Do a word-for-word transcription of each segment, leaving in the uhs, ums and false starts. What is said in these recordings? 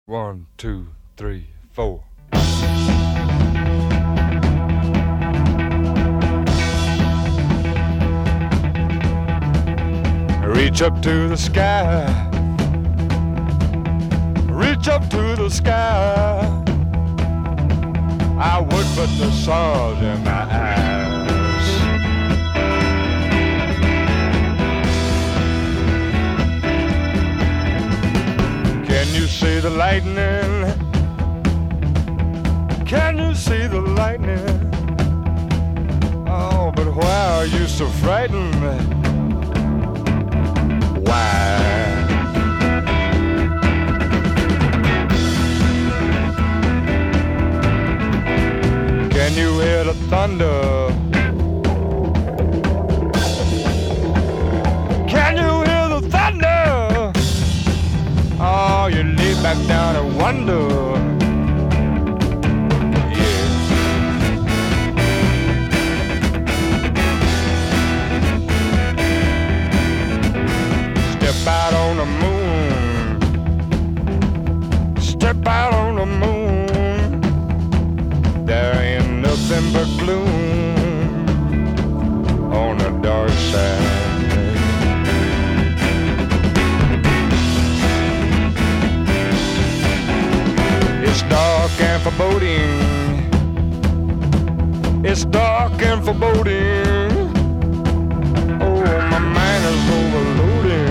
One, two, three, four. Reach up to the sky. Reach up to the sky. I would put the stars in my eyes. Can you see the lightning? Can you see the lightning? Oh, but why are you so frightened? Why? Can you hear the thunder? Can you hear the thunder? Oh, you lay back down and wonder. Yeah. Step out on the moon. Step out on the moon. There ain't nothing but gloom on the dark side. It's dark and foreboding. It's dark and foreboding. Oh, my mind is overloading.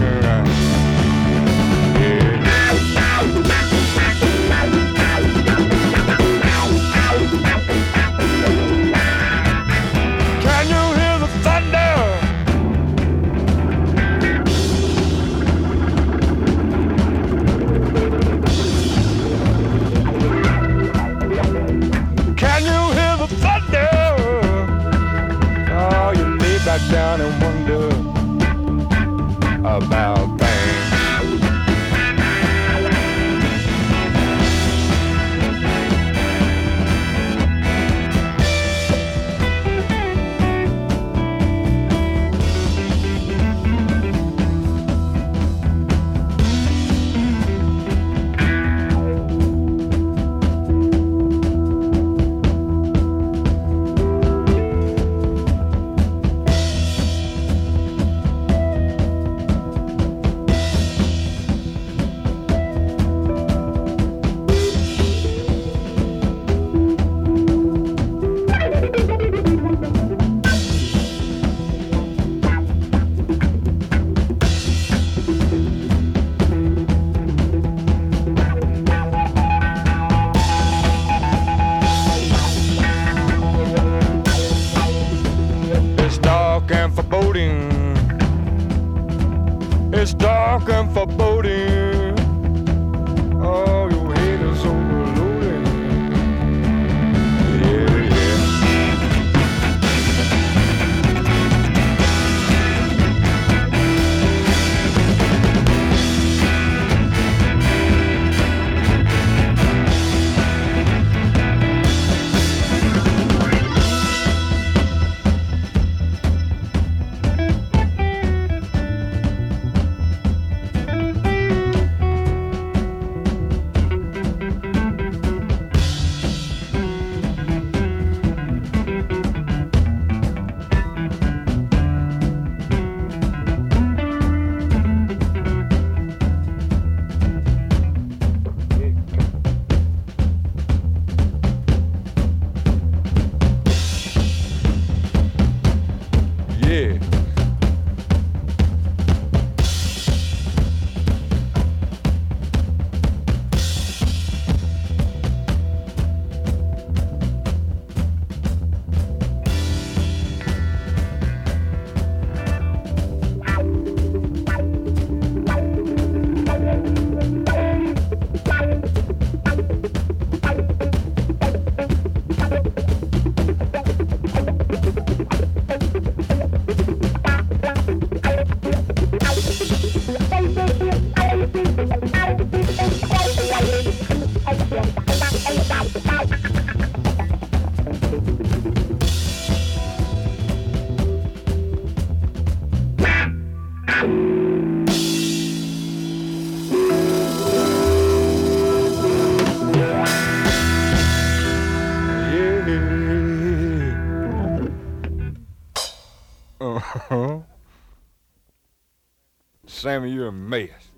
Uh-huh. Sammy, you're a mess.